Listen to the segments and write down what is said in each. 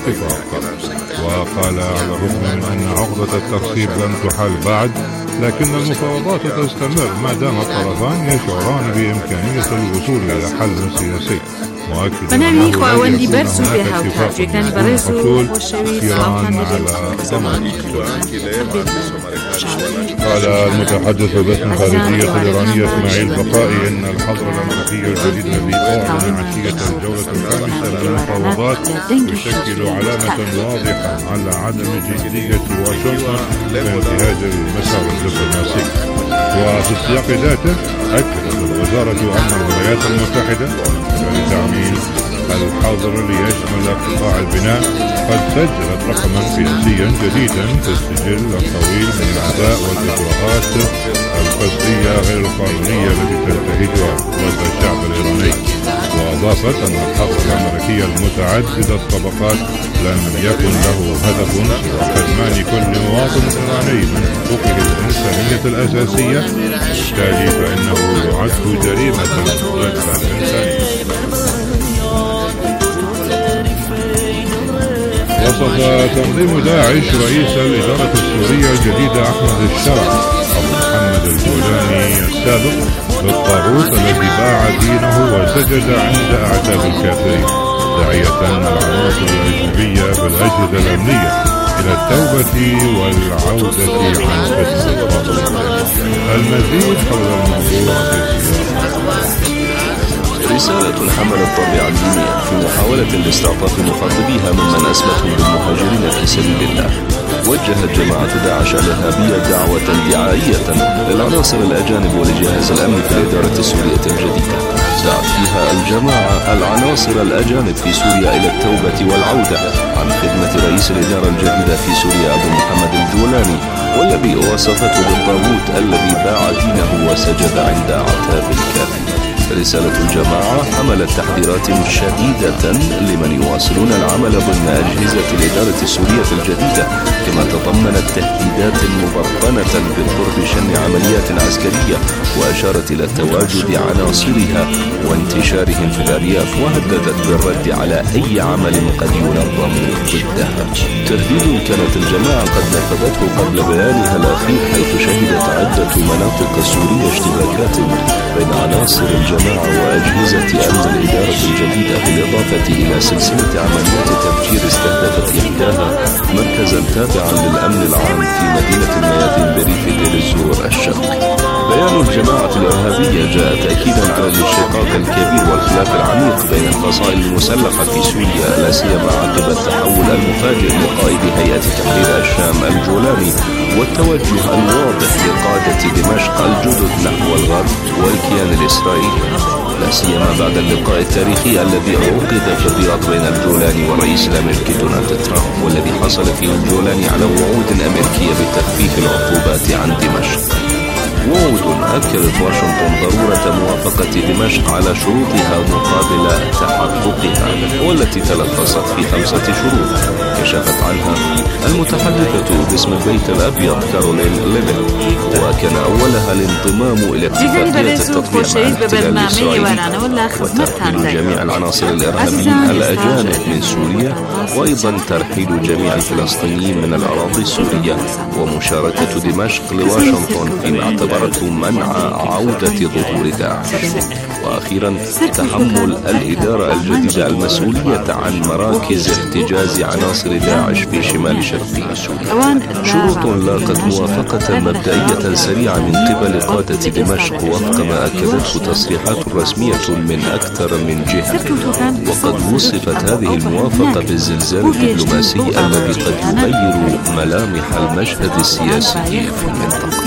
الاتفاق. وقال على الرغم من أن عقدة الترحيب لم تحل بعد، لكن المفاوضات تستمر ما دام الطرفان يشعران بإمكانية الوصول إلى حل سياسي، مؤكدا أنه يكون هناك اتفاق محصول أخيرا على ضمان. قال المتحدث باسم الخارجية الإيرانية إسماعيل بقائي إن الحظر الأمريكي الجديد الذي أعلن عشية الجولة الخامسة للمفاوضات يشكل علامة واضحة على عدم جدية واشنطن في انتهاج المسار الدبلوماسي. وفي السياق ذاته أكدت الوزارة أن الولايات المتحدة من تعميم الحظر ليشمل قطاع البناء قد سجلت رقما قياسيا جديدا في السجل الطويل من الأعداء والإجراءات القسرية غير القانونية التي تنتهجها ضد الشعب الإيراني. وأضافت أن الحظر الأمريكي المتعدد الطبقات لم يكن له هدف حرمان كل مواطن إيراني من حقوقه الإنسانية الأساسية، بالتالي فإنه يعد جريمة ضد الإنسانية. وصف تنظيم داعش رئيس الإدارة السورية الجديدة أحمد الشرع أبو محمد الجولاني السابق بالطاغوت الذي باع دينه وسجد عند أعتاب الكافرين، داعية العناصر الأجنبية بالأجهزة الأمنية إلى التوبة والعودة عن فتنة الطاغوت. المزيد حول الموضوع في رسالة حملت طابعا دينيا في محاولة لاستعطاف مخاطبيها ممن أسمتهم بالمهاجرين في سبيل الله. وجهت جماعة داعش الإرهابية دعوة دعائية للعناصر الأجانب ولجهاز الأمن في الإدارة السورية الجديدة. دعت فيها الجماعة العناصر الأجانب في سوريا إلى التوبة والعودة عن خدمة رئيس الإدارة الجديدة في سوريا أبو محمد الجولاني، والذي وصفته بالطاغوت الذي باع دينه وسجد عند أعتاب الكافرين. رسالة الجماعة حملت تحذيرات شديدة لمن يواصلون العمل ضمن أجهزة الإدارة السورية الجديدة، كما تضمنت تهديدات مبطنة بقرب شن عمليات عسكرية، وأشارت إلى تواجد عناصرها وانتشارهم في الأرياف، وهددت بالرد على أي عمل قد ينظم ضدها. تهديد كانت الجماعة قد نفذته قبل بيانها الأخير، حيث شهدت عدة مناطق سورية اشتباكات بين عناصر الجماعة وأجهزة أمن الإدارة الجديدة، بالإضافة إلى سلسلة عمليات تفجير استهدفت إحداها مركزا تابعا للأمن العام في مدينة الميادين بريف دير الزور الشرقي. بيان الجماعة الإرهابية جاء تأكيدا على الانشقاق الكبير والخلاف العميق بين الفصائل المسلحة في سوريا، لا سيما عقب التحول المفاجئ لقائد هيئة تحرير الشام الجولاني والتوجه الواضح لقادة دمشق الجدد نحو الغرب والكيان الإسرائيلي، لا سيما بعد اللقاء التاريخي الذي عقد في الرياض بين الجولاني والرئيس الأمريكي دونالد ترامب، والذي حصل فيه الجولاني على وعود أمريكية بتخفيف العقوبات عن دمشق. وعود أكدت واشنطن ضرورة موافقة دمشق على شروطها مقابل تحققها، والتي تلخصت في 5 شروط كشفت عنها المتحدثة باسم البيت الأبيض كارولين ليفيت، وكان أولها الانضمام إلى اتفاقية التطبيع مع الاحتلال الإسرائيلي وترحيل جميع العناصر الإرهابيين الأجانب من سوريا، وأيضا ترحيل جميع الفلسطينيين من الأراضي السورية، ومشاركة دمشق لواشنطن فيما اعتبرته منع عودة ظهور داعش. وأخيرا تحمل الإدارة الجديدة المسؤولية عن مراكز احتجاز عناصر داعش في شمال شرقي سوريا. شروط لاقت موافقة مبدئية سريعة من قبل قادة دمشق، وفق ما أكدته تصريحات رسمية من أكثر من جهة. وقد وصفت هذه الموافقة بالزلزال الدبلوماسي الذي قد يغير ملامح المشهد السياسي في المنطقة.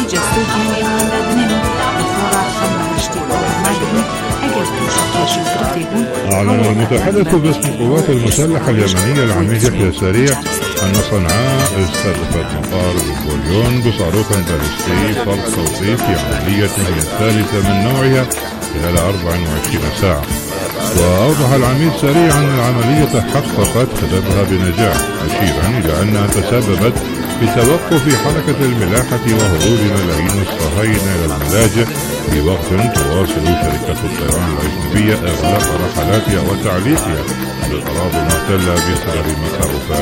أعلن المتحدث باسم القوات المسلحة اليمنية العميد يحيى سريع أن صنعاء استهدفت مطار بوليون بصاروخ باليستي فرق صوتي في عملية هي الثالثة من نوعها خلال 24 ساعة. وأوضح العميد سريع أن العملية حققت هدفها بنجاح، مشيرا إلى أنها تسببت بتوقف حركة الملاحة وهروب ملايين الصهاينة إلى الملاجئ، في وقت تواصل شركة الطيران الأجنبية إغلاق رحلاتها وتعليقها بالأراضي المحتلة بسبب مخاوف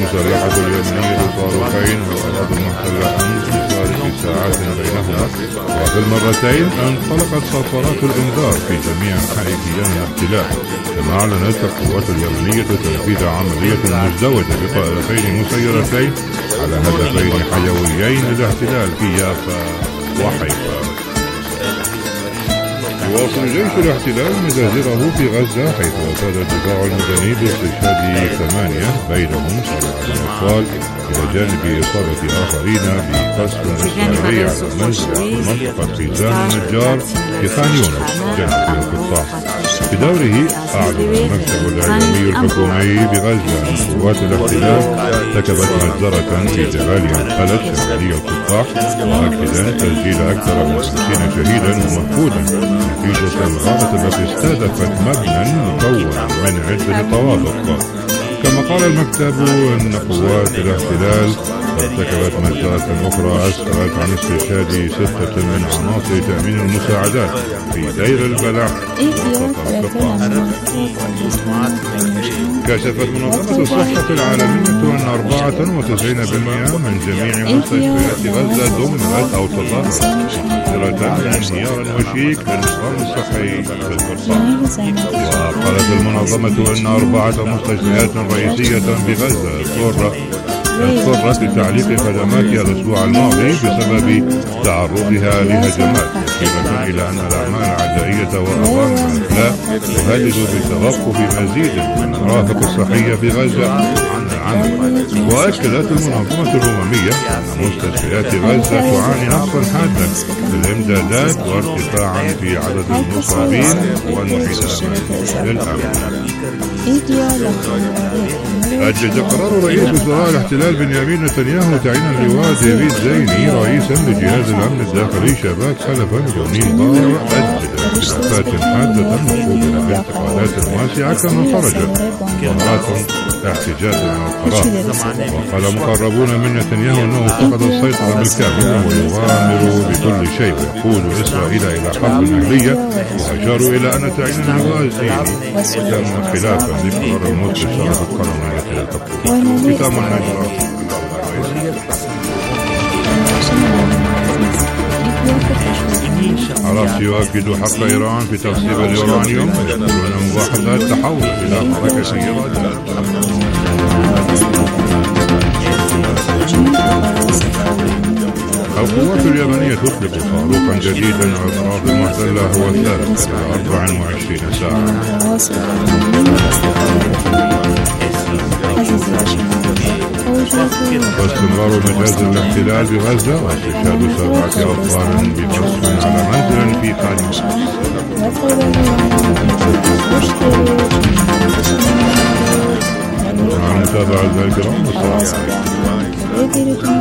المسلحة اليمنية صاروخين والأراضي المحتلة أمس بفارق ساعات بينهما، وفي المرتين انطلقت صفارات الإنذار في جميع أنحاء كيان الاحتلال. كما أعلنت القوات اليمنية تنفيذ عملية مزدوجة بطائرتين مسيرتين على هدفين حيويين للاحتلال في يافا وحيفا. يواصل جيش الاحتلال مجازره في غزة، حيث أفاد الدفاع المدني باستشهاد 8 بينهم 7 أطفال، إلى جانب إصابة آخرين بقصف إسرائيلي على منزل في منطقة خيزان النجار في خان يونس جنوب القطاع. بدوره أعلن المكتب الإعلامي الحكومي بغزة أن قوات الاحتلال ارتكبت مجزرة في جبال الخلد شمالي القطاع، مؤكدا تسجيل أكثر من 50 شهيدا ومفقودا نتيجة الغارة التي استهدفت مبنى مكون من عدة طوابق. كما قال المكتب أن قوات الاحتلال ارتكبت مجزرة أخرى أسفرت عن استشهاد 6 من عناصر تأمين المساعدات في دير البلح. كشفت منظمة الصحة العالمية أن 94% من جميع مستشفيات غزة دمرت أو تضررت نتيجة انهيار وشيك للنظام الصحي في القطاع. وقالت المنظمة أن 4 مستشفيات رئيسية بغزة اضطرت لتعليق خدماتها الأسبوع الماضي بسبب تعرضها لهجمات، مشيرة إلى أن الأعمال العدائية وأوامر الإخلاء تهدد بتوقف مزيد من المرافق الصحية في غزة عن العمل. وأكدت المنظمة الأممية أن مستشفيات غزة تعاني نقصا حادا في الإمدادات وارتفاعا في عدد المصابين والوحدات للأمن. أجل قرار رئيس وزراء الاحتلال بنيامين نتنياهو تعيين اللواء ديفيد زيني رئيسا لجهاز الأمن الداخلي شباك حلفا يونين بار أجل اختلافات حادة مقوبلة بانتقادات واسعة كما خرجت مرات احتجاج عن القرار. وقال مقربون من نتنياهو أنه فقد السيطرة بالكامل ويغامر بكل شيء ويقود إسرائيل إلى حرب أهلية، وأشاروا إلى أن تعيين اللواء زيني تم خلافا لقرار المستشار القانونية للحكومة. ختام النشرة. عراق يؤكد حق إيران في تخصيب اليورانيوم، ويقولون مباحثات تحول إلى معركة إيرانية. القوات اليمنية تطلق صاروخا جديدا على الأراضي المحتلة هو الثالث في 24 ساعة. واستمرار مجاز الاحتلال بغزة واستشهاد 7 أطفال بقصف على منزل في خان يونس. مع المتابعة الكرام والسلام عليكم.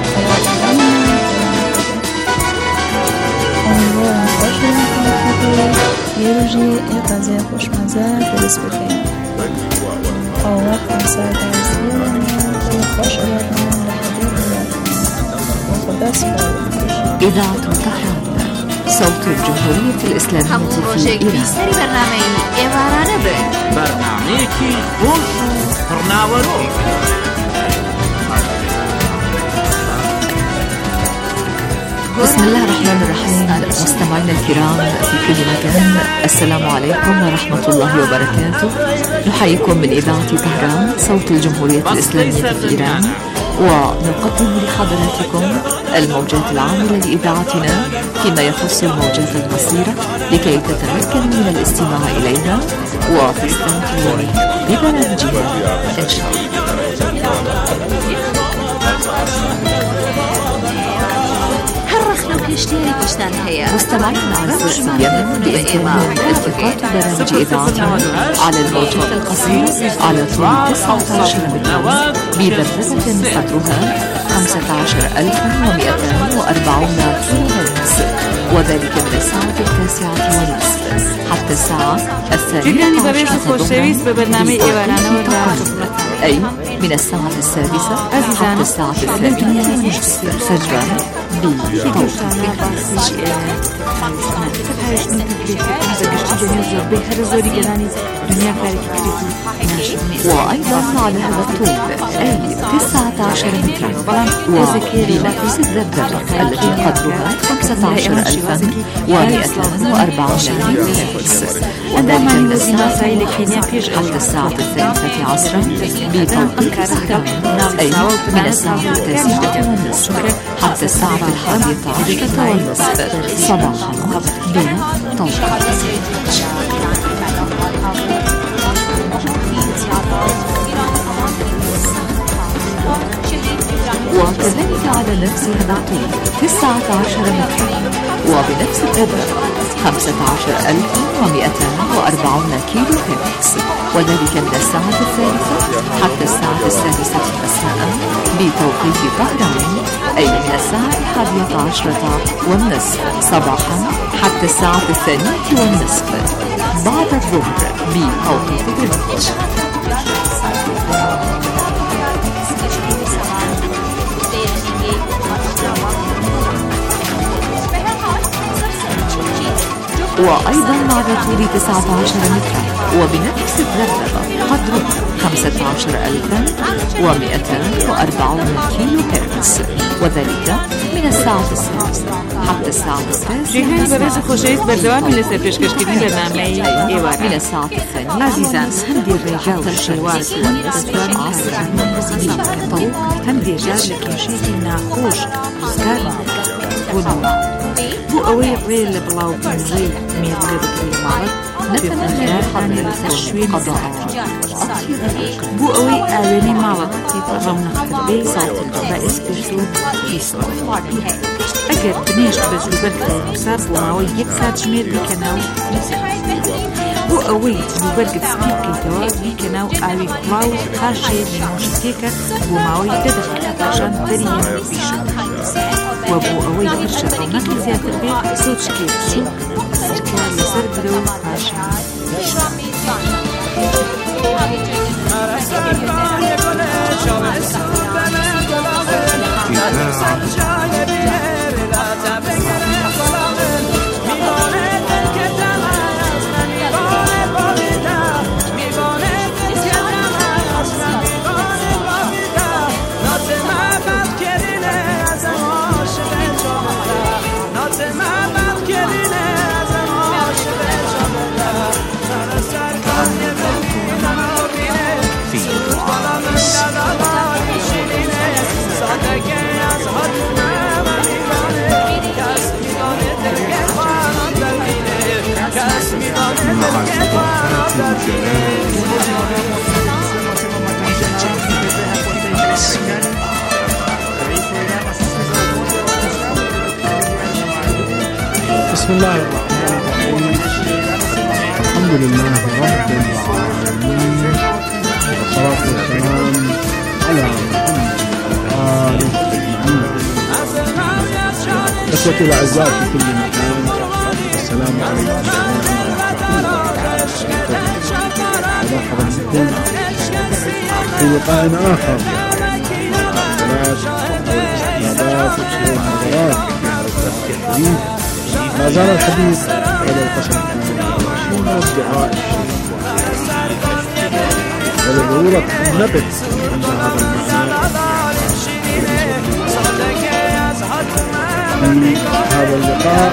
یه روزی یه غذای خوشمزه درست بکنیم. آوات کنسر درزی که خوش بردن و خدا سپارم. إذاعة طهران صوت الجمهورية الإسلامية في إيران. برنامجی خوش و پرناورو. بسم الله الرحمن الرحيم. مستمعينا الكرام في كل مكان، السلام عليكم ورحمة الله وبركاته. نحييكم من إذاعة طهران صوت الجمهورية الإسلامية في إيران، ونقدم لحضراتكم الموجات العاملة لإذاعتنا فيما يخص الموجات القصيرة لكي تتمكنوا من الاستماع إليها وتستمتعوا ببرامجها إن شاء الله. مستمعين أعزائي، بإمكانكم التقاط برامج إذاعتنا على الموجات القصيرة على طول 19 متر بدرجة قطرها 15140 كيلو هرتز، وذلك من الساعة 9:30 حتى الساعة جداً ببرز 12 خوشویست به برنامه ایوانانه و أي من الساعة 6 حتى الساعة 8:30 فجرا وأيضا على هذا الطول أي 19 مترا وبنفس الذبذبة التي قدرها 15,140 كيلوهرتز عندما نوزن وسائل كينيا بيش حتى الساعة 3 عصرا بتوقيت تهران أي من الساعة 9:30 حتى الساعة 11:30 صباحا بتوقيت. وكذلك على نفس هذا الطول 19 مترا وبنفس الذبذبة 15,240 كيلو هرتز وذلك من الساعة 3 حتى الساعة 6 مساء بتوقيت طهران أي من الساعة 11:30 صباحا حتى الساعة 2:30 بعد الظهر بتوقيت غرينتش. وأيضا بعد طول 19 مترا وبنفس الذبذبة قدره 15,240 كيلو هرتز وذلك من الساعة 6 حتى الساعة 3 جيهان ببرز خوشویست بردوام لسر پیشکشکردن برنامه ایوانانه من الساعة 2 عزیزان هەندی ڕێگا و شێوازی هەندی جار لە کێشێکی ناخۆش ڕزگار بۆ ئەوەی ڕێ لە بڵاوبوونەوەی مێڵگە بکەی ماڵەت نتمنى لحضرتك قضاء بۆ ئەوەی ئاوێنەی ماڵەت ڕەونەختکردەی ساڵتن بەئس پێشتون پیسەوە ئەگەر بنێشت بە جلوبەرگ نووسات بۆ ماوەی 1 سات ژمێر بیکەنە و بۆ ئەوەی جلوبەرگت سپی بکەیتەوە بیکەنە و ئاوی گوڵاو پاشێ نێمۆشتێکە بۆ ماوەی 10 دقیقە پاشان دەریێنە بیشە و بۆ ئەوەی هەر شەڕۆنەکی زیاتر بێت سۆچکێ بچوو سەرکە لەسەر برە و پاشان بسم الله الرحمن الرحيم. الحمد لله رب العالمين والصلاة والسلام على محمد وآله أجمعين. إخوتي الأعزاء في كل مكان، السلام عليكم ورحمة الله وبركاته. مرحبا بكم في لقاء آخر والاستعدادات والمحاضرات الحديث. ما زال الحديث على القسم والدعاء ولضرورة النبت عند هذا المعنى في هذا اللقاء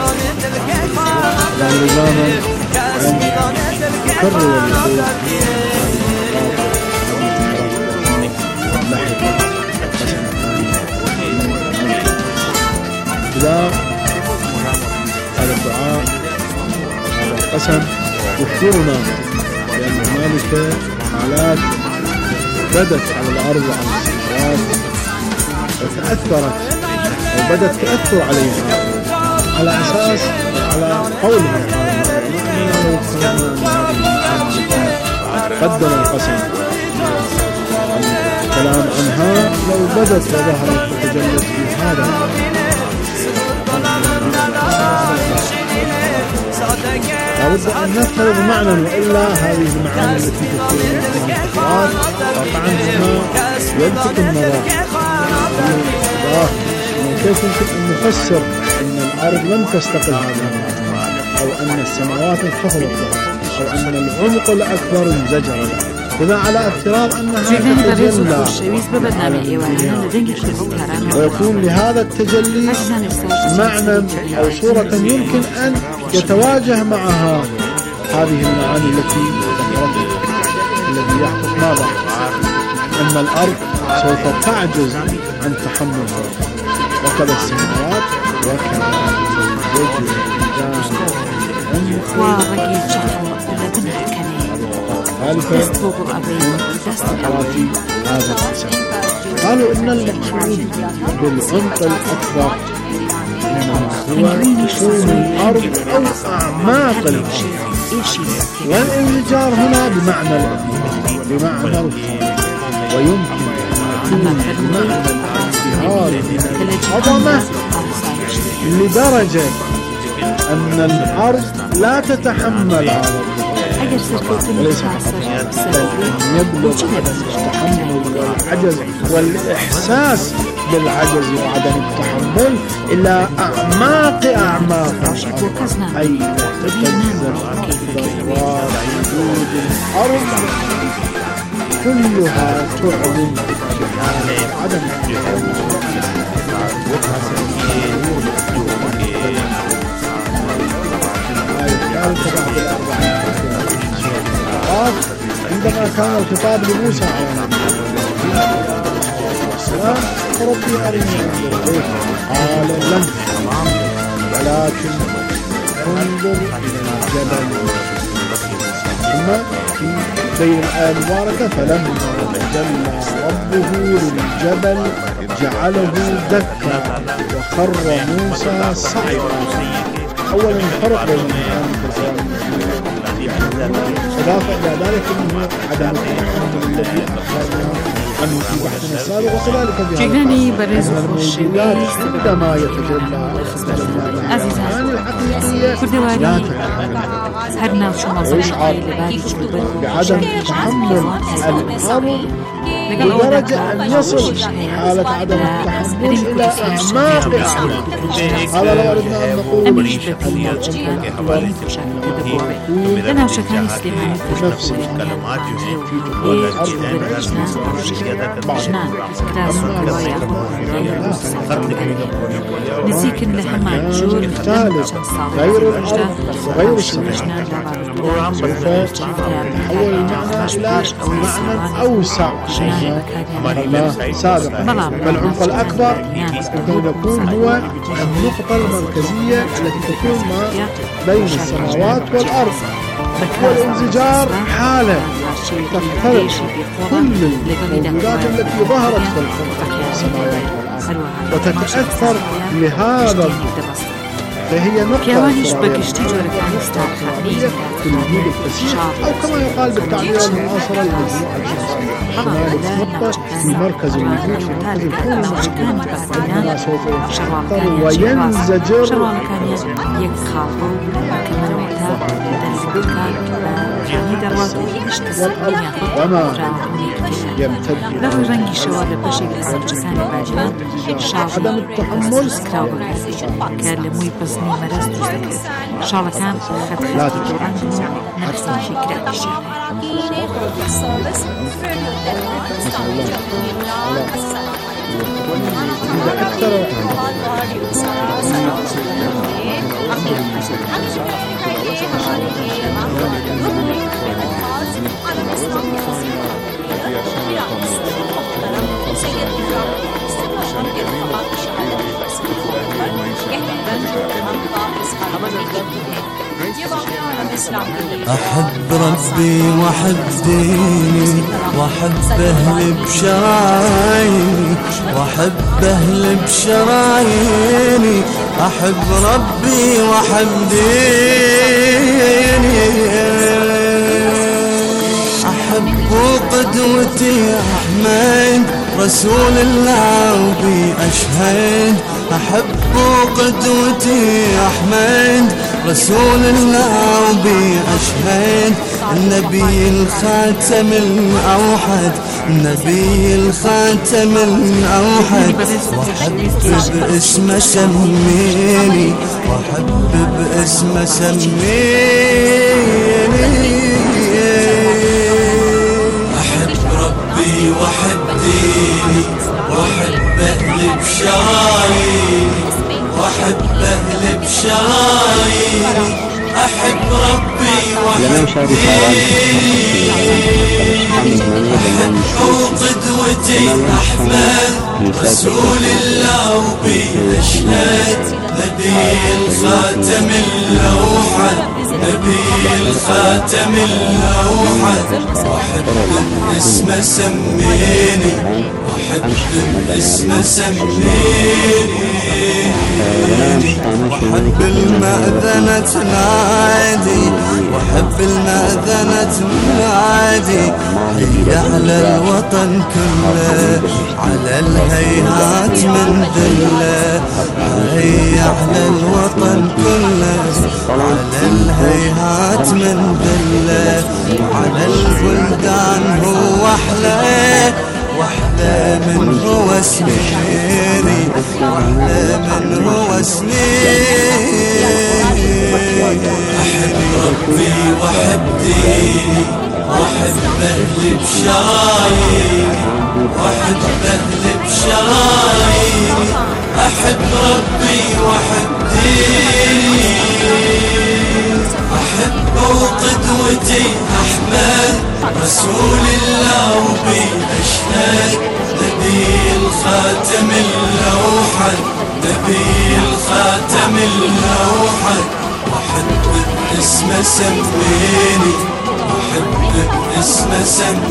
لا لزاما أن نكرر الوصول ابتداء هذا الدعاء هذا القسم يخبرنا بأن هنالك حالات بدت على الأرض وعلى السماوات وتأثرت وبدت تأثر عليها على أساس على قولها قدم القسم الكلام عنها لو بدت وظهرت وتجلت في هذا لابد أن نفترض معنى، وإلا هذه المعاني التي تكون من الأخبار قطعا هنا يلفت النظر. كيف يمكن أن نفسر أن الأرض لم تستقل هذا المعنى، أو أن السماوات انخفضت، أو أن العمق الأكبر انزجر له؟ إذا على افتراض أنها تتجلى، ويكون لهذا التجلي معنى أو صورة يمكن أن يتواجه معها هذه المعاني التي ذكرتها. الذي يحدث ماذا؟ أن الأرض سوف تعجز عن تحمل وكذا السماوات وكذا هذا الحسن. قالوا إن المقصود بالعمق الأكبر هو شؤون الأرض أو أعماق الأرض، والانفجار هنا بمعنى الخلق، ويمكن بمعنى الانفجار من العظمة لدرجة أن الأرض لا تتحمل هذا وليس يبلغ عدم التحمل والعجز والإحساس بالعجز وعدم التحمل إلى أعماق أي تتجذر ذرات وجود الأرض كلها تعلن عدم عندما كان الخطاب لموسى عليه السلام فربي أرني قال لن ولكن انظر إلى الجبل. ثم في بين الآية المباركة فلما تجلى ربه للجبل جعله دكا وخر موسى صعقا. أولا الفرق بين القرآن إضافة إلى ذلك أنه عدم التحمل الذي أخذنا عنه في بحثنا السابق، وكذلك في الموجودات عندما يتجلى المعاني الحقيقية لا تتحمل ويشعر بعدم تحمل الأرض لدرجة أن يصل حالة عدم التحمل إلى أعماق. هذا لو أردنا أن نقول نسيك لهم جور الثالث غير الأرض وغير السماء سوف يتحول المعنى إلى معنى أوسع سابقا. فالعمق الأكبر يكون هو النقطة المركزية التي تكون ما بين السماوات والأرض، والانزجار حالة تختلف كل الموجودات التي ظهرت في السماوات والأرض وتتأثر لهذا، فهي نقطة في الوجود الفسيح، أو كما يقال بالتعبير المعاصرة المجموعة الشمسية، نقطة في مركز الوجود، في مركز الكون، عندما سوف يتأثر وينزجر وما يمتد عدم التحمل لا أحب ربي وأحب ديني وأحب أهلي بشراييني وأحب أهلي بشراييني أحب ربي وأحب ديني أحب قدوتي أحمد رسول الله وبي أشهد أحب قدوتي أحمد رسول الله وبي أشهد النبي الخاتم الأوحد النبي الخاتم الأوحد وحب باسمه سميني وحب باسمه سميني أحب ربي وحب ديني وحب أهل بشراييني وحب أهل بشراييني أحب ربي وحب ديني أحب قدوتي أحمد رسول الله وبي أشهد نبي الخاتم الأوحد نبي الخاتم الأوحد وحب اسمه سميني وحب اسمه سميني وحب المأذنة تنادي وحب المأذنة تنادي هيا على الوطن كله على الهيهات من ذله هيا على الوطن كله على الهيهات من ذله وعلى البلدان هو أحلى وحده من هو سنيني وحده من هو سنيني أحب ربي وحب ديني وحب أهل بشراييني وحب أهل بشراييني أحب ربي وحب ديني أحب قدوتي أحمد رسول الله وبي أشهد نبي الخاتم الأوحد نبي الخاتم الأوحد وحب اسمه سميني وحب اسمه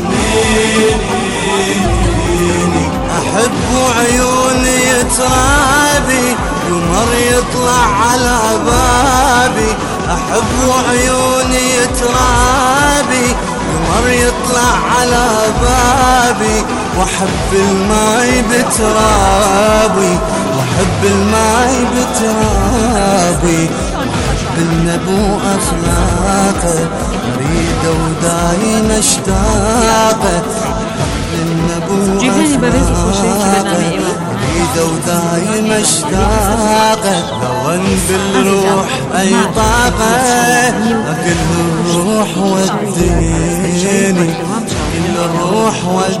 سميني أحب عيوني ترابي قمر يطلع على بابي أحب عيوني ترابي قمر يطلع على بابي وأحب الماي بترابي وأحب الماي بترابي وأحب النبو أخلاقه أريده ودايم أشتاقه أحب النبو أخلاقه أريده ودايم أشتاقه لون بالروح أي طاقة أكل الروح والديني كل الروح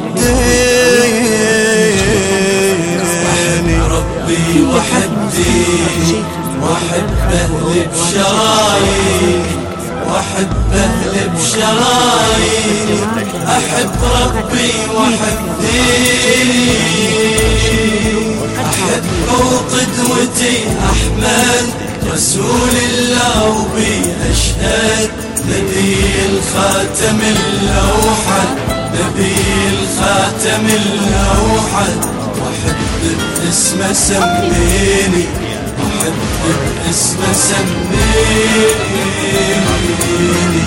والديني ربي وحب ديني وحب أهل بشراييني وحب أهل بشراييني أحب ربي وحب ديني أحب قدوتي أحمد رسول الله وبي أشهد نبي الخاتم الأوحد نبي الخاتم الأوحد وحب اسمه سميني وحب اسمه سميني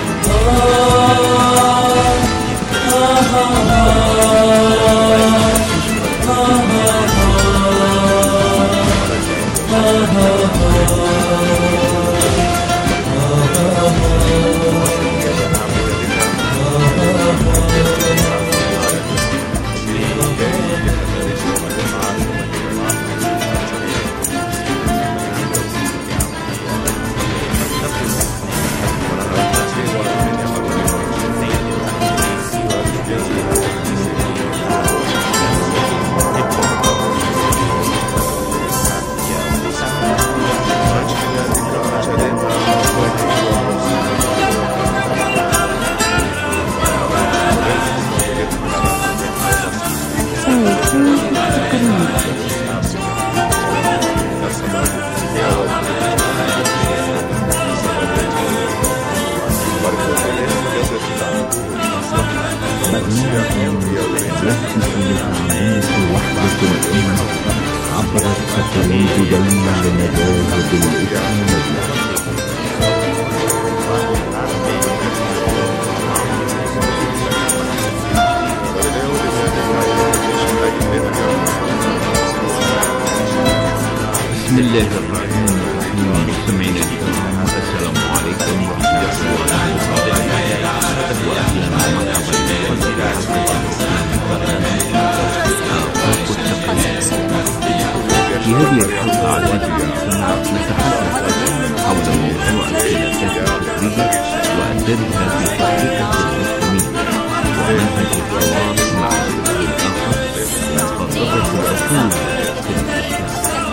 عبرت فتريد دمنا لنجاز بالإثم بسم الله الرحمن الرحيم. مستمعينا الكرام مصادرها في تطبيقة المسلمين ومنهج الحوار مع الآخر ومخاطبة العقول في الإسلام.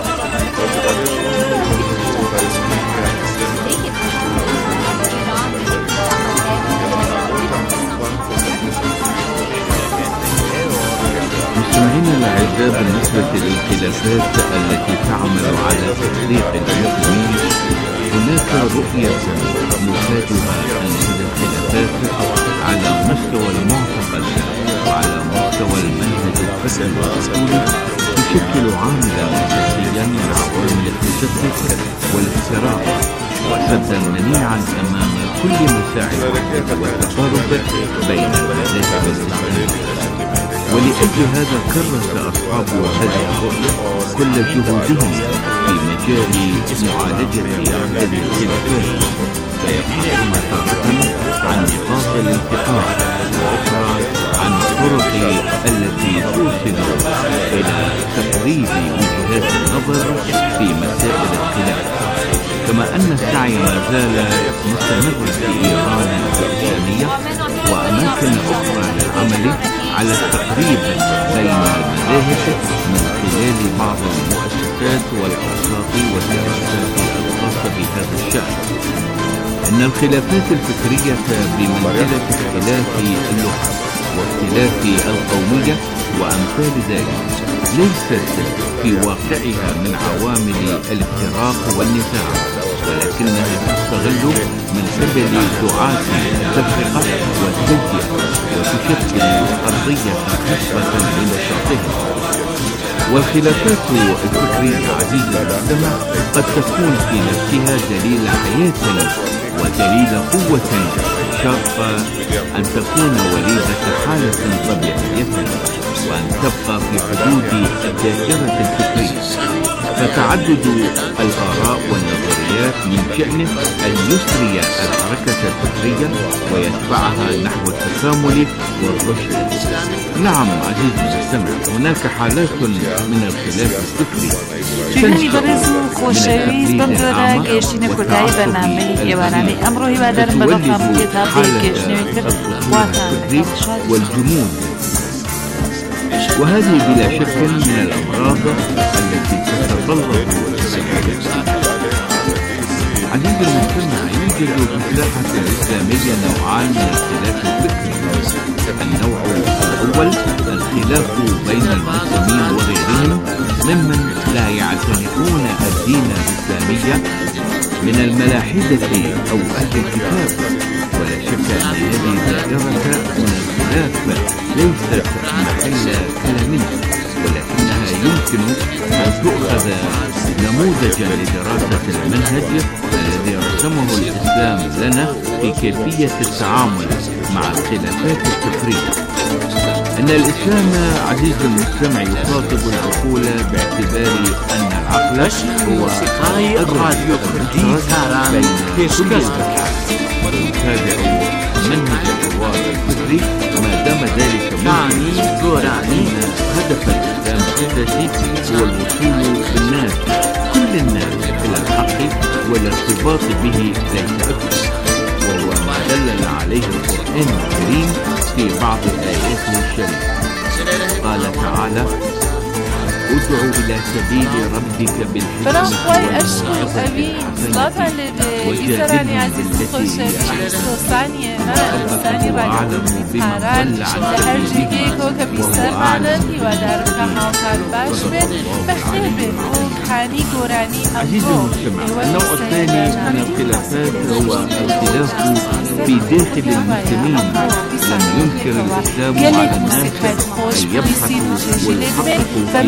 مستمعينا الأعزاء، بالنسبة للخلافات التي تعمل على تفريق المسلمين، هناك رؤية مفادها أن الخلافات على مستوى المعتقد وعلى مستوى المنهج الفكري والأصولي تشكل عاملا أساسيا من عوامل التشتت والافتراق وسدا منيعا أمام كل مساعي الوحدة والتقارب بين المذاهب الإسلامية. ولأجل هذا كرس أصحاب هذه الرؤية كل جهودهم في مجال معالجة هذه الخلافات، فيبحثون تارة عن نقاط الالتقاء وأخرى عن الطرق التي توصل إلى تقريب وجهات النظر في مسائل الخلاف، كما أن السعي ما زال مستمرا في إيران الإسلامية وأماكن أخرى للعمل على التقريب بين المذاهب من خلال بعض المؤسسات والأوساط والدراسات الخاصة بهذا الشأن. إن الخلافات الفكرية بمنزلة اختلاف اللغة واختلاف القومية وأمثال ذلك ليست في واقعها من عوامل الافتراق والنزاع، ولكنها تستغل من قبل دعاة التفرقة والتجزئة وتشكل أرضية خصبة لنشاطها. والخلافات الفكرية عزيزي المستمع قد تكون في نفسها دليل حياة ودليل قوة شرط أن تكون وليدة حالة طبيعية وأن تبقى في حدود الدائرة الفكرية. فتعدد الآراء والنظريات من شأنه أن يسري الحركة الفكرية ويدفعها نحو التكامل والرشد. نعم عزيزي المستمع، هناك حالات من الخلاف الفكري جهني برزو خوشویز بمدورا گشتین کتایی برنامه یوانانی امروهی و در مدخم کتابی گشتین کرد واتان والجمود. وهذه بلا شك من الأمراض التي تتطلب عزيزي المستمع، يوجد في الساحة الإسلامية نوعان من الخلاف الفكري. النوع الأول الخلاف بين المسلمين وغيرهم ممن لا يعتنقون الدين الإسلامي من الملاحدة أو أهل الكتاب. ولا شك أن هذه الدائرة من الخلاف ليست محل كلامنا، ولكنها يمكن أن تؤخذ نموذجا لدراسة المنهج الذي رسمه الإسلام لنا في كيفية التعامل مع الخلافات الفكرية. أن الإسلام عزيز المستمع يخاطب العقول باعتبار أن العقل هو أدرك المشترك بين كل الأفكار، ويتابع منهج الحوار الفكري ما دام ذلك معني هدف الإسلام الأساسي هو الوصول بالناس كل الناس إلى الحق والارتباط به ليس أكثر، وهو ما دلل عليه القرآن الكريم في بعض آياته الشريفة. قال تعالى: ادع إلى سبيل ربك بالحكمة والموعظة الحسنة وجادلهم بالتي هي أحسن، ربك أعلم بمن ضل عن سبيله وهو أعلم عزيزي المستمع، النوع الثاني من الخلافات هو الخلاف في داخل المسلمين. لم ينكر الإسلام على الناس أن يبحثوا ويحققوا في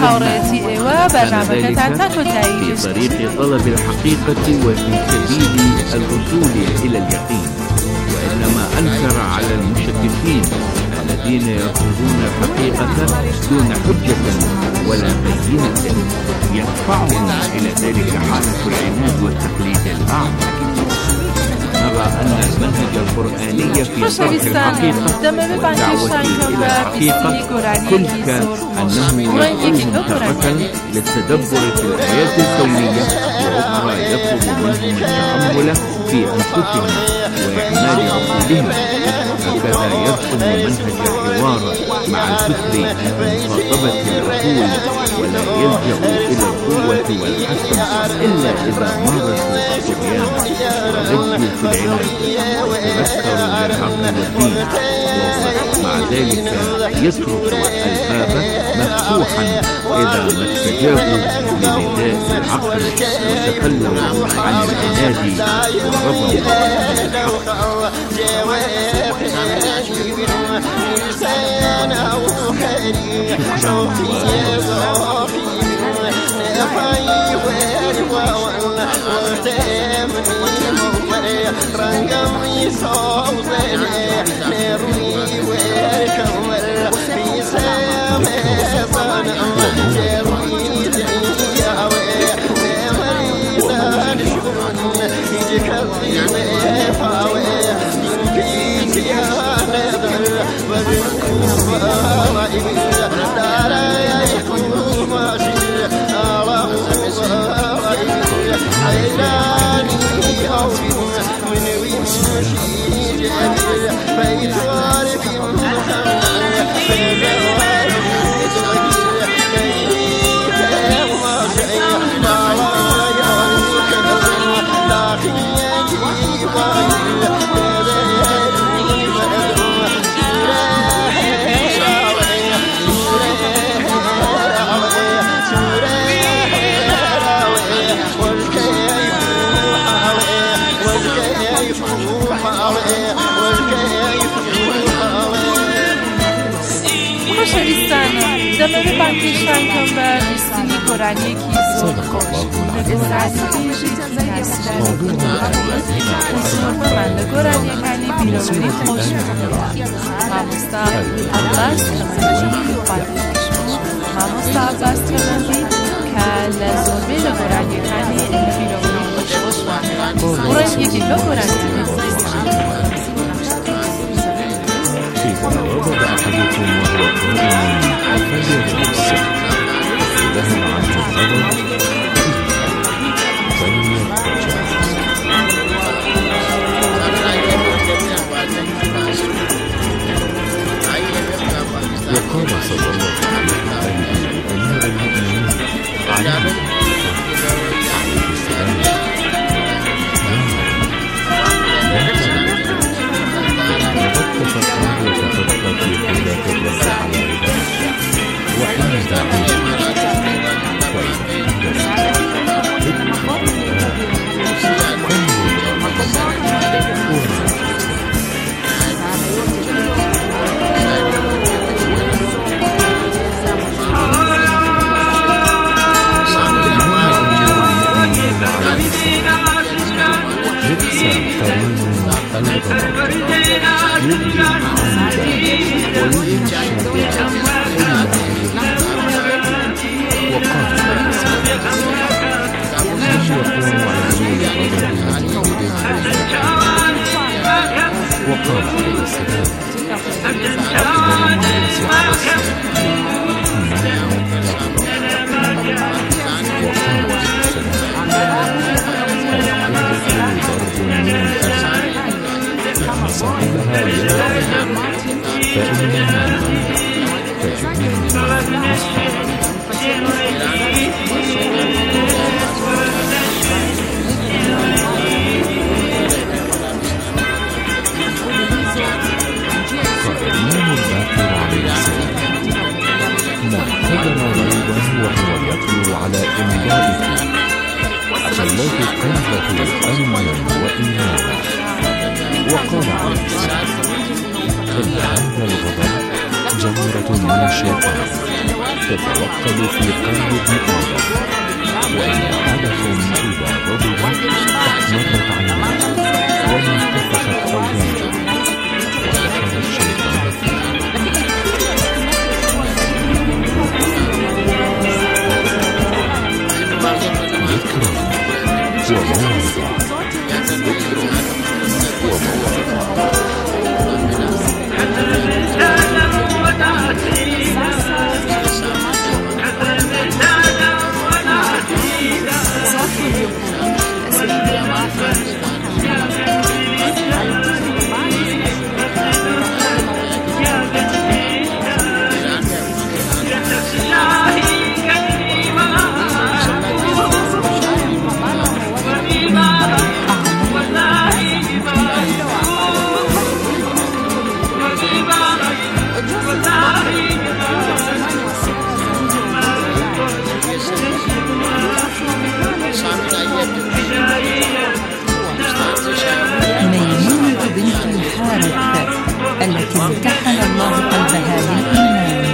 طريق طلب الحقيقة وفي سبيل الوصول إلى اليقين، وإنما أنكر على المشككين الذين يرفضون الحقيقة دون حجة ولا بينة يدفعهم إلى ذلك حالة العناد والتقليد الأعمى. نرى أن المنهج القرآني في شرح الحقيقة والدعوة إلى الحقيقة تلك أنه يدعوهم تارة للتدبر في الآيات الكونية، وأخرى يطلب منهم التأمل في أنفسهم وإعمال عقولهم. هكذا يرسم منهج الحوار مع الفكر مخاطبة العقول، ولا يلجأ إلى القوة والحسم إلا إذا مارسوا الطغيان ولجوا في العناد وتذكروا للحق والدين، ومع ذلك يترك الباب مفتوحا إذا ما استجابوا لنداء العقل وتخلوا عن العناد ورضوا بالحق. زمان بعدیشان کم بر رسیدی قرآنی کی زود خوش دسترسی جدی هستن من قرآنی کنی بیروی خوش ماموستا عباس تمامی ماموستا عباس تمامی که لزومی قرآنی کنی بیروی خوش قرآن یکی دو قرآنی إذا وجد أحدكم وهو قائم فليجلس، ذهب عنه الغضب وقال صلى الله عليه وسلم أمير المؤمنين علي عليه السلام وتفقد في حيلة الرب على عباده وحين دعوه تتوقد في قلب ابن آدم، وإن حدث إذا غضب احمرت عيناه وانتفخت أوداجه ودخل الشيطان فيه. ذكر وموعظة امتحن الله قلبها للإيمان.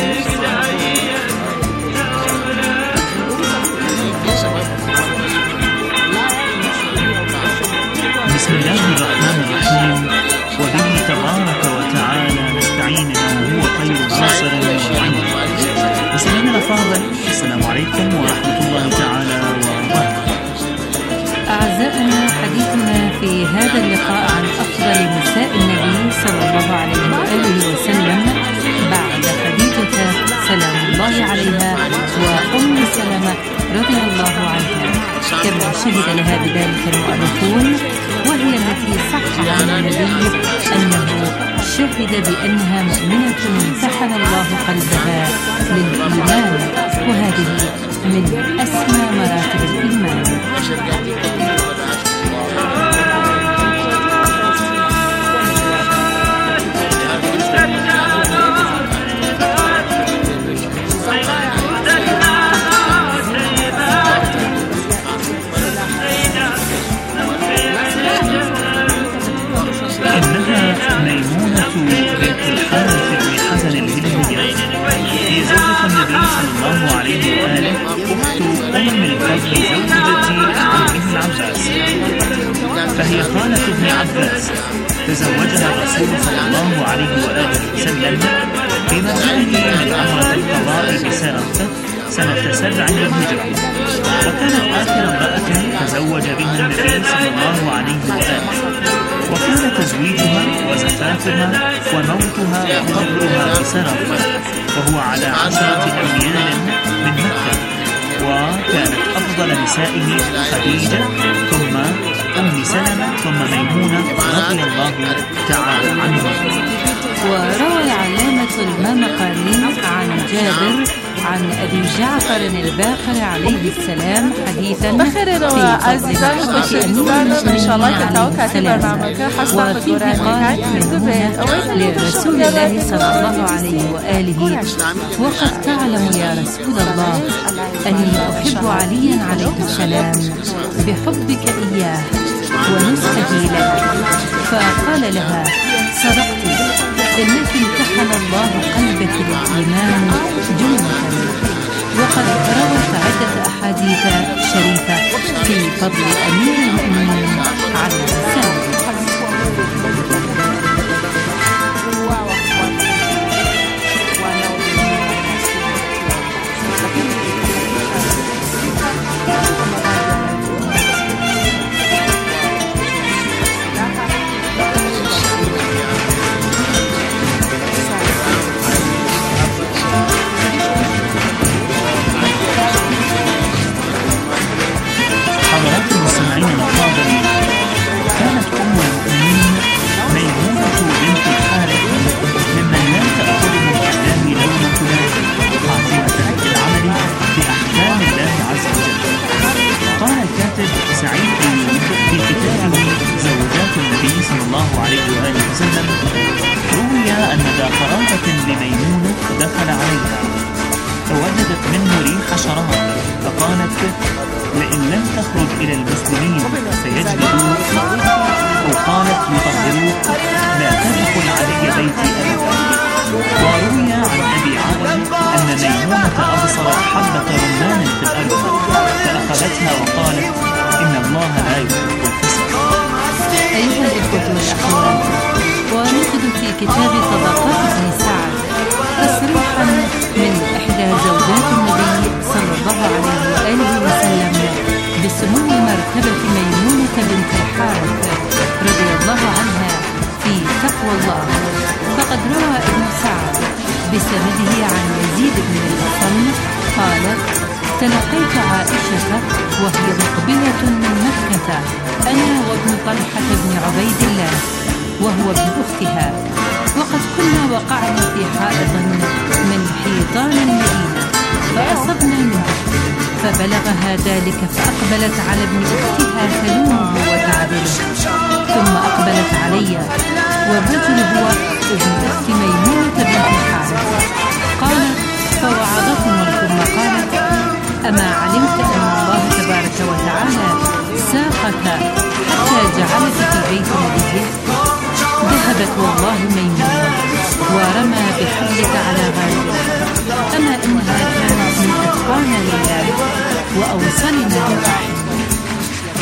بسم الله الرحمن الرحيم. وبه تبارك وتعالى نستعيننا هو خير ناصر ومعين. مستمعينا الأفاضل، السلام عليكم ورحمة الله تعالى وبركاته. أعزائنا، حديثنا في هذا اللقاء عن أفضل نساء النبي صلى الله عليه وآله وسلم بعد خديجة سلام الله عليها وأم سلمة رضي الله عنها، كما شهد لها بذلك المؤرخون، وهي التي صح عن النبي أنه شهد بأنها مؤمنة امتحن الله قلبها للإيمان، وهذه من أسمى مراتب الإيمان. إنها ميمونة بنت الحارث بن حزن الهلالية، هي زوجة النبي صلى الله عليه وآله، أخت أم الفضل زوجة عمه العباس، فهي خالة ابن عباس. تزوجها الرسول صلى الله عليه وآله وسلم في مرجعه من عمرة القضاء بسرقة سنة 7 للهجرة، وكانت آخر امرأة تزوج بها النبي صلى الله عليه وآله، وكان تزويجها وزفافها وموتها وقبرها بسرقة، وهو على 10 أميال من مكة. وكانت أفضل نسائه خديجة، ثم أم سلمة، ثم ميمونة رضي الله تعالى عنها. وروى العلامة المامقالي عن جابر عن أبي جعفر الباقر عليه السلام حديثا بخير عزيزان خوشی ان شاء الله كتاو كاتب برنامج حسنا قرآني لرسول الله صلى الله عليه وآله: وقد تعلم يا رسول الله أني أحب عليا عليه السلام بحبك إياه ونصحه لك. فقال لها: صدقت، إنك امتحن الله قلبك للإيمان جملة. وقد روت عدة أحاديث شريفة في فضل أمير المؤمنين عليه السلام. حضرات المستمعين الأفاضل، كانت أم المؤمنين ميمونة بنت الحارث ممن لا تأخذ من الإسلام لومة لائم، عازمة بالعمل بأحكام الله عز وجل. قال الكاتب سعيد أيوب في كتابه زوجات النبي صلى الله عليه وآله وسلم: روي أن ذا قرابة لميمونة دخل عليها فوجدت منه ريح شراب، فقالت: لئن لم تخرج إلى المسلمين سيجلدوك، أو قالت: يطهروك، لا تدخل علي بيتي أبدا. وروي عن أبي عائشة أن ميمونة أبصرت حبة رمان في الأرض فأخذتها وقالت: إن الله لا يحب الفسق. أيها الإخوة والأخوات، ونجد في كتاب طبقات ابن سعد تصريحا من إحدى زوجات النبي صلى الله عليه وآله وسلم بسمو مرتبة ميمونة بنت الحارث رضي الله عنها في تقوى الله. فقد روى ابن سعد بسنده عن يزيد بن الأصم قالت: تلقيت عائشة وهي مقبلة من مكة أنا وابن طلحة بن عبيد الله وهو ابن أختها، وقد كنا وقعنا في حائط من حيطان المدينة فأصبنا منه، فبلغها ذلك فأقبلت على ابن أختها تلومه وتعذره، ثم أقبلت علي والرجل هو ابن أخت ميمونة بنت الحارث. قالت: فوعظتهم ثم قالت: أما علمت أن الله تبارك وتعالى ساقك حتى جعلك في بيت نبيه؟ ذهبت والله ميمونة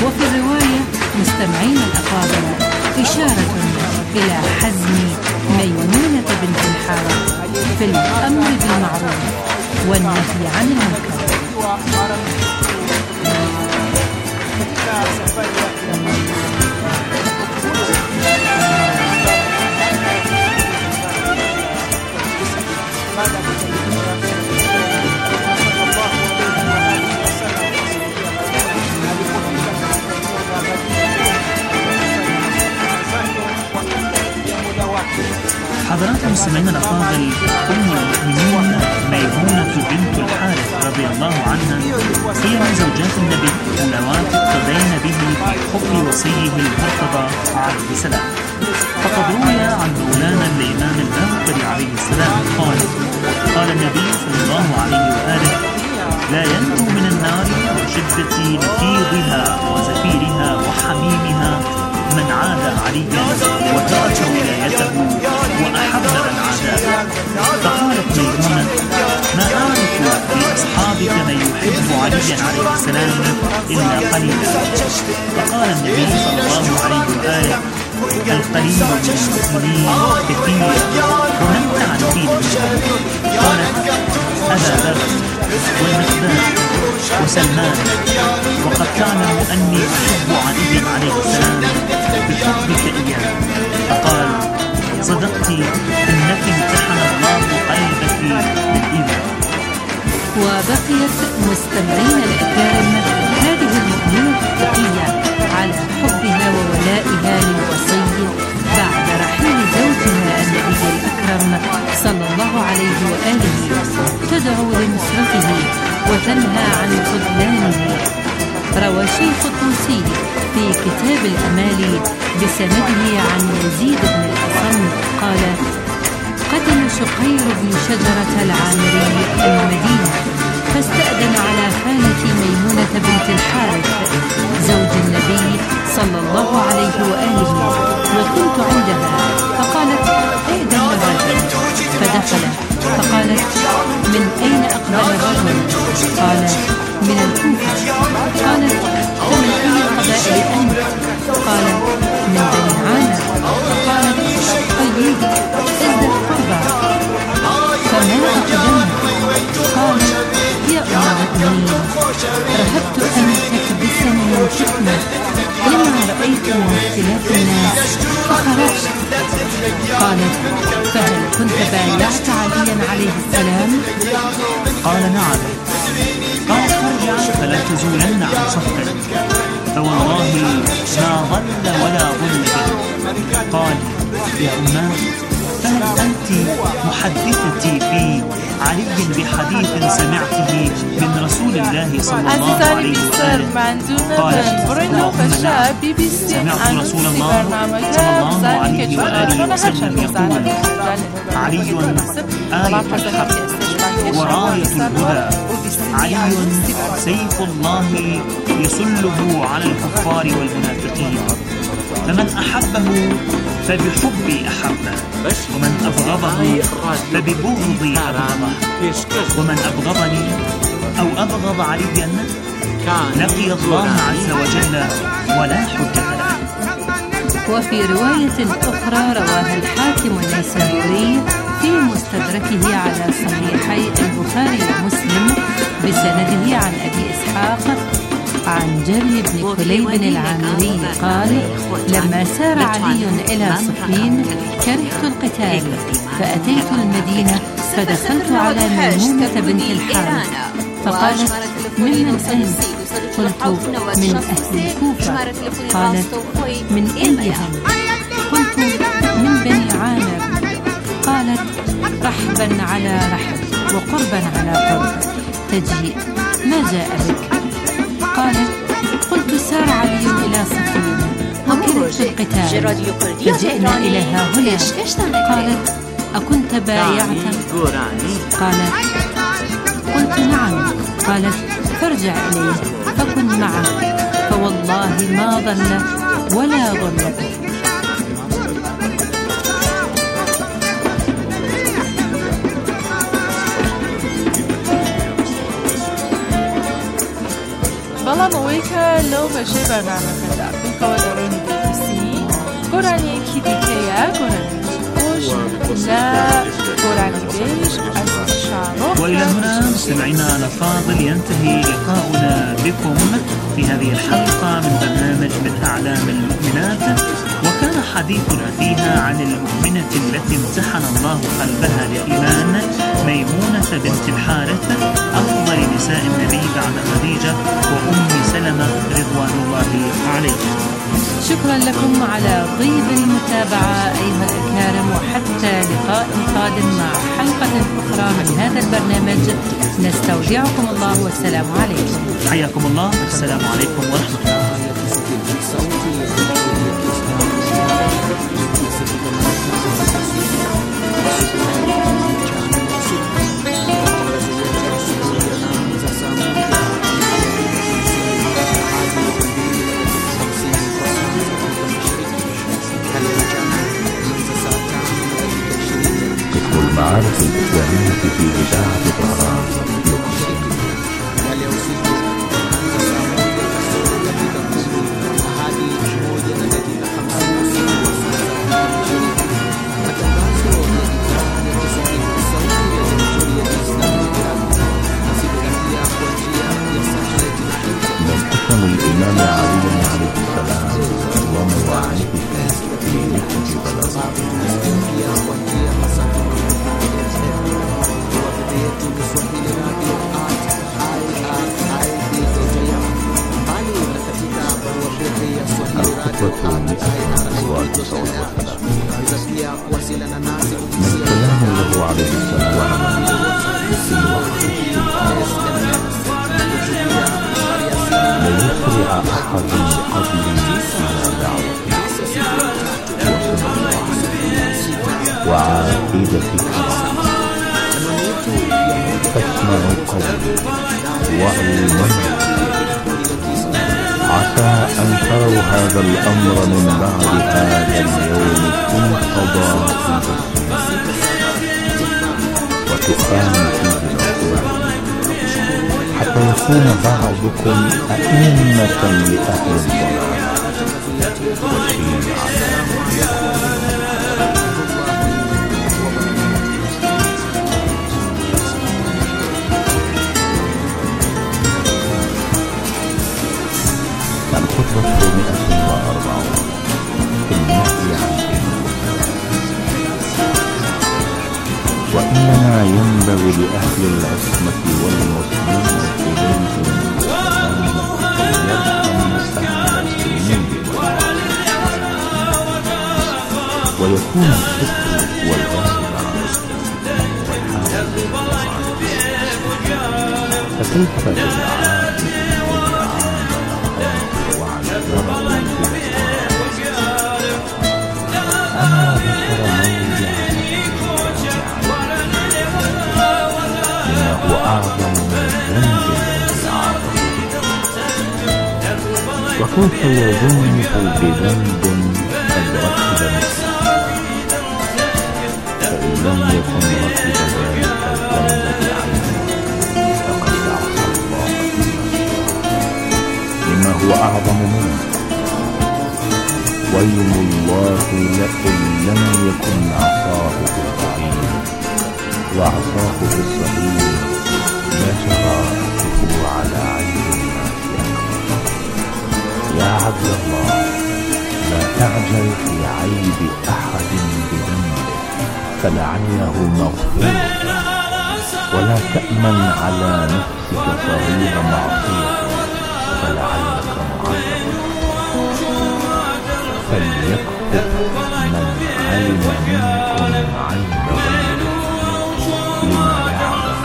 وفي الرواية مستمعين الأفاضل إشارة إلى حزم ميمونة بنت الحارث في الأمر بالمعروف والنهي عن المنكر. حضرات المستمعين الأفاضل، أم المؤمنين ميمونة بنت الحارث رضي الله عنها هي من زوجات النبي اللواتي اقتدين به في حب وصيه المرتضى عليه السلام. فقد روي عن مولانا الإمام الباقر عليه السلام قال النبي صلى الله عليه وآله: لا ينجو من النار وشدة نفيضها وزفيرها وحميمها من عاد عليا وترك ولايته وأحب من عاداه. فقالت ميمونة: ما أعرف في أصحابك من يحب عليا عليه السلام إلا قليلا. فقال النبي صلى الله عليه وآله: القليل من المؤمنين كثير ومن تعرفين منهم؟ قالت: أبا ذر والمقداد وسلمان، وقد تعلم أني أحب علي عليه السلام بحبك إياه. فقال: صدقت إنك امتحن الله قلبك بالإيمان. وبقيت مستمعين الأكارم هذه المؤمنة التقية على حبها وولائها للوصي بعد رحيل زوجها النبي الأكرم صلى الله عليه وآله، تدعو لنصرته وتنهى عن خذلانه. روى شيخ الطوسي في كتاب الأمالي بسنده عن يزيد بن الأصم قال: قدم شقير بن شجرة العامري المدينة فاستأذن على خالة ميمونة بنت الحارث زوج النبي صلى الله عليه وآله، وكنت عندها، فقالت: ائذن للرجل. فدخل فقالت: من أين أقبل الرجل؟ قال: من الكوفة. قالت: فمن أي القبائل أنت؟ قال: من بني عامر. فقالت: طيب ازدد قربا. فما أقدمت؟ قال: يا أم المؤمنين، رهبت أن تكبسني الفتنة لما رأيت من اختلاف الناس فخرجت. قالت: فهل كنت بايعت عليا عليه السلام؟ قال: نعم. قالت: فارجع فلا تزولن عن صحبك، فوالله ما ضل ولا ضل به. قال: يا أماه، فهل أنت محدثتي في علي بحديث سمعته من رسول الله صلى الله عليه وآله؟ قالت: اللهم لا. سمعت رسول الله صلى الله عليه وآله وسلم يقول: علي آية الحق وراية الهدى، علي سيف الله يسله على الكفار والمنافقين، فمن أحبه فبحبي أحبه، ومن أبغضه فببغضي أبغضه، ومن أبغضني أو أبغض عليا لقي الله عز وجل ولا حجة له. وفي رواية أخرى رواها الحاكم النيسابوري في مستدركه على صحيحي البخاري ومسلم بسنده عن أبي إسحاق عن جري بن كليب العامري قال: لما سار علي إلى صفين كرهت القتال، فأتيت المدينة فدخلت على ميمونة بنت الحارث، فقالت: ممن أنت؟ قلت: من أهل الكوفة. قالت: من أيهم؟ قلت: من بني عامر. قالت: رحبا على رحب وقربا على قرب، تجيء، ما جاء بك؟ قالت: قلت: سار علي إلى صفين وكرهت القتال فجئنا إلى ها هنا. قالت: أكنت بايعة؟ قالت: قلت: نعم. قالت: فارجع إليه فكن معه، فوالله ما ضل ولا ضل به. بەڵام مویکا لو بشه برنامه خدا بکا دارون بیسی گرانی یکی دیگه گرانی خوش لا گرانی بیش از شعره. وإلى هنا مستمعينا الأفاضل ينتهي لقاؤنا بكم في هذه الحلقة من برنامج من أعلام المؤمنات، وكان حديثنا فيها عن المؤمنة التي امتحن الله قلبها للإيمان، ميمونة بنت الحارث أفضل نساء النبي بعد خديجة وأم سلمة رضوان الله عليهم. شكرا لكم على طيب المتابعة أيها الأكارم، وحتى لقاء قادم مع حلقة أخرى من هذا البرنامج نستودعكم الله والسلام عليكم. حياكم الله، السلام عليكم ورحمة الله. المعارف الإسلامية في إذاعة طهران. من حكم الإمام علي عليه السلام ومواعظه في مثل بلاغته. الخطبة 139 من كلام له عليه السلام في وقت ليسرع أحد قبلي إلى دعوتي وعقيدتك فاسمعوا قولي واعلموا. عسى أن تروا هذا الأمر من بعد هذا اليوم انقضى وتخان فيه العقول، حتى يكون بعضكم أئمة لأهل الضلال وشيعا. الخطبة 104 في النهي عن وإنما ينبغي لأهل العصمة والمسلمين إليهم أن يرحموا أهل الذنوب ويكون الشكر والغالب على فكيف بالعالم أعظم من ذنب وكيف يذنب بذنب قد ركب مثله، فإن لم يكن ركب ذلك الذنب بعينه فقد عصى الله مما هو أعظم منه. ويم الله لئن لم يكن عصاه في البعيد وعصاه في الصغير لا شرائعه على عين الناس أكبر. يا عبد الله، لا تعجل في عيب أحد بذنبه فلعله مغفور، ولا تأمن على نفسك صغير معصية فلعلك معذب. فليكفر من علم منكم عيب غيره لما يعلم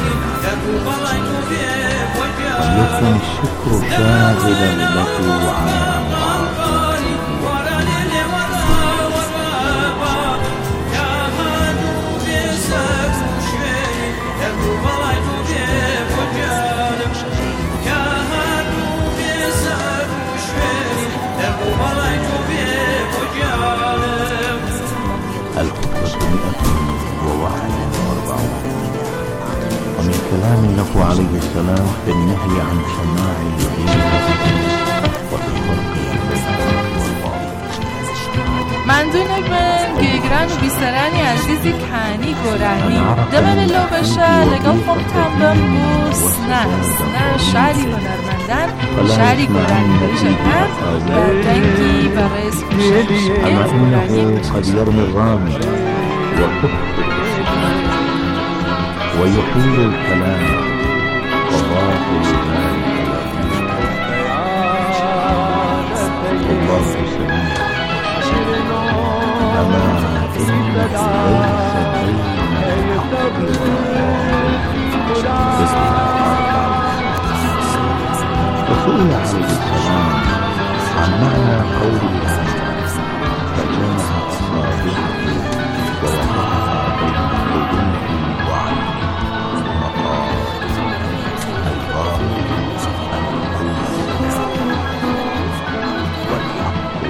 وليكن الشكر شاغلا له عن معاصيه الخطبة 141 ومن كلام له يوصف عليه السلام بالنهي عن سماع الغيبة والتفرق مندونه من گیگران و بیسرانی عزیزی کهانی گرانی دمه بلو بشه لگل خوبتن بمبوس نه شعری هنرمندن شعری گرانی بریشه کرد و دنگی برای سکوشش أما إنه قد يرمي الرامي ويحيل الكلام وباطل ذلك والله سميع أما إنه ليس بين فسئل عليه السلام عن معنى قوله فجمع أصابعه ووضعها بين خدوده وعينه ثم قال الباطل أن يكون والحق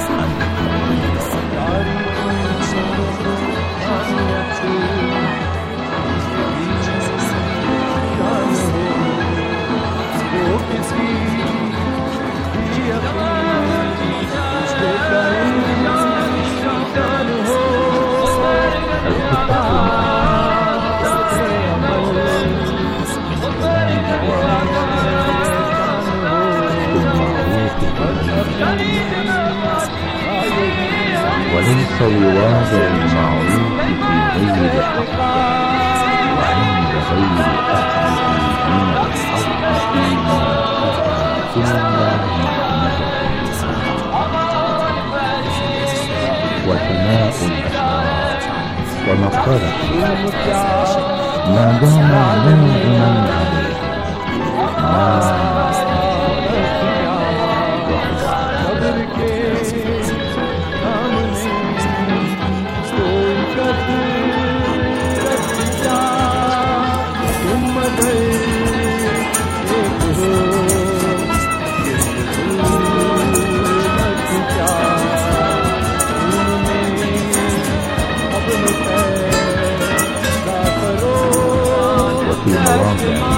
وليس لواضع المعروف في غير حقه وعند غير أهله من الحق فيما إلا وثناء الأسرار ومقالة ما دام لازما عليه ما في مواضع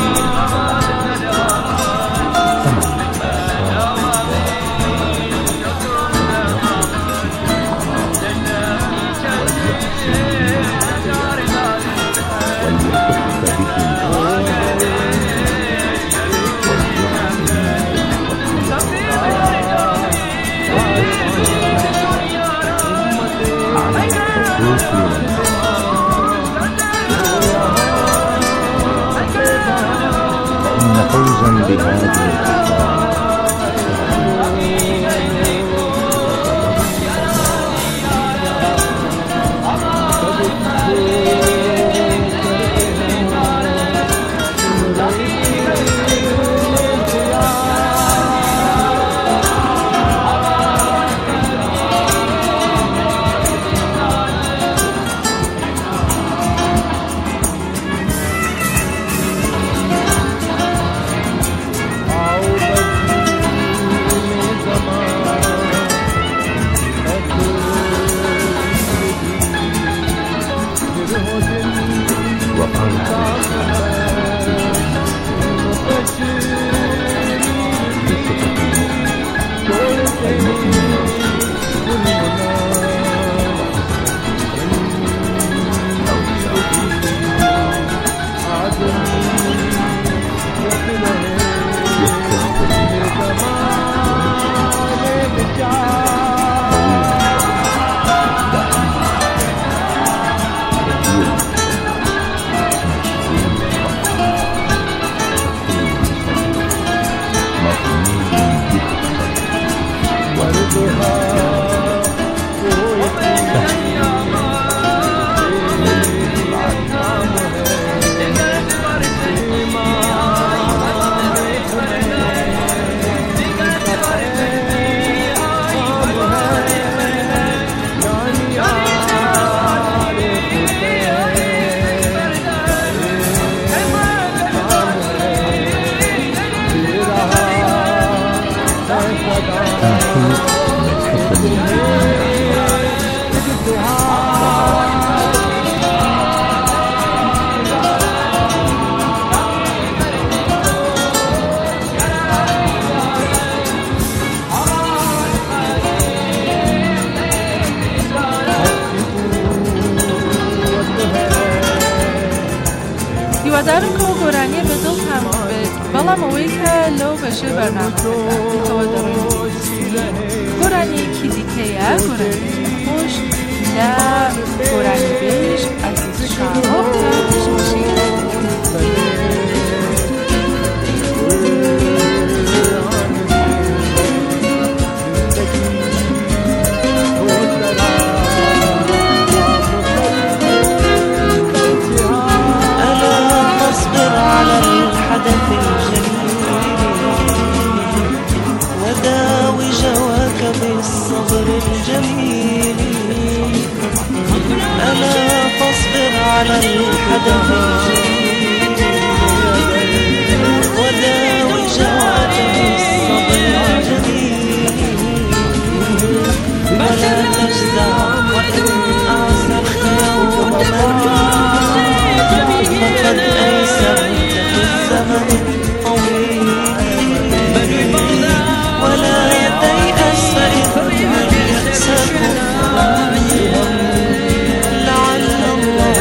إن فوزا بهذه الأسرار هیوادارم کە گۆرانیە بەدڵ تام بێت بەڵام ئەوەی کە لەو بەشێ بەرنامەکەەوە دەڕێن گۆرانیەکی دیکەیە گۆرانی خۆش لە گۆرانی بێژ ئەزیز شارۆ وداوي جواك بالصبر الجميل ألا فاصبر على الحدث الجميل وداوي جواك بالصبر الجميل ولا تجزع وإن أعسرت يوما فقد أيسرت في الزمن الطويل ولا تيأس فإن يأسكم لعل الله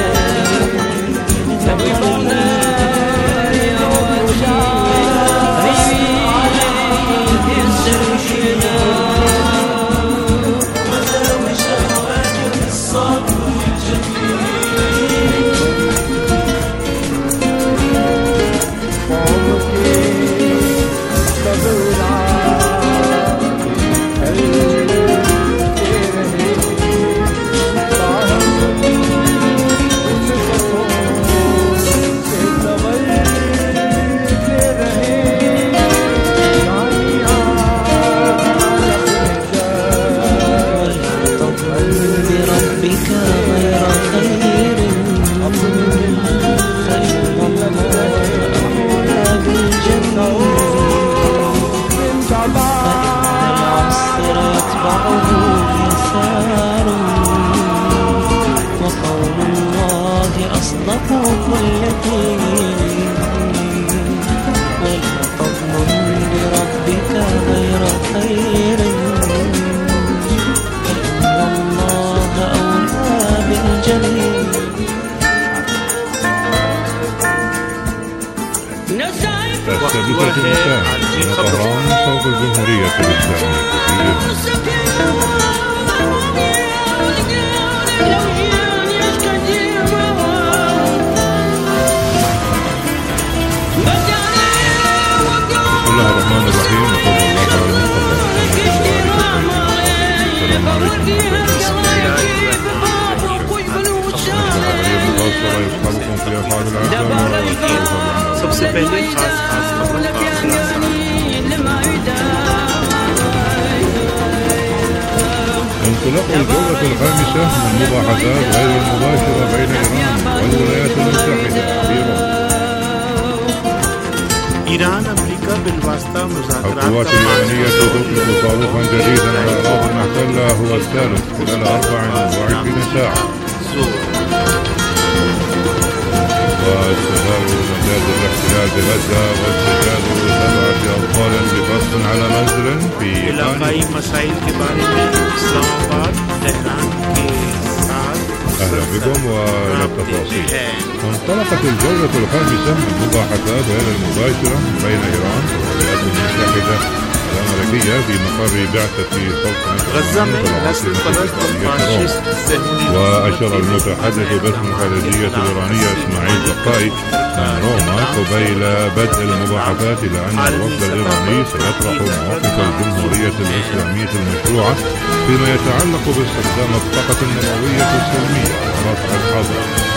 انطلاق الجولة الخامسة من المباحثات غير المباشرة بين إيران والولايات المتحدة. إيران أمريكا بالواسطة مذاكرات. القوات اليابانية تطلق صاروخا جديدا على الأراضي المحتلة هو الثالث خلال 24 ساعة. واستغلال مجال الاحتلال بغزة واستشهاد 7 أطفال بفصل على منزل في علاقائی مسائل के बारे में इस्लामाबाद तेहरान के साथ أهلا بكم وإلى التفاصيل. انطلقت الجولة الخامسة من المباحثات غير المباشرة بين إيران والولايات المتحدة الأمريكية في مقر بعثة سلطنة غزة में नस्ल परस्त فاشيست وأشار المتحدث باسم الخارجية الإيرانية إسماعيل بقائي من روما قبيل بدء المباحثات إلى أن الوفد الإيراني سيطرح مواقف الجمهورية الإسلامية المشروعة فيما يتعلق باستخدام الطاقة النووية السلمية ورفع الحظر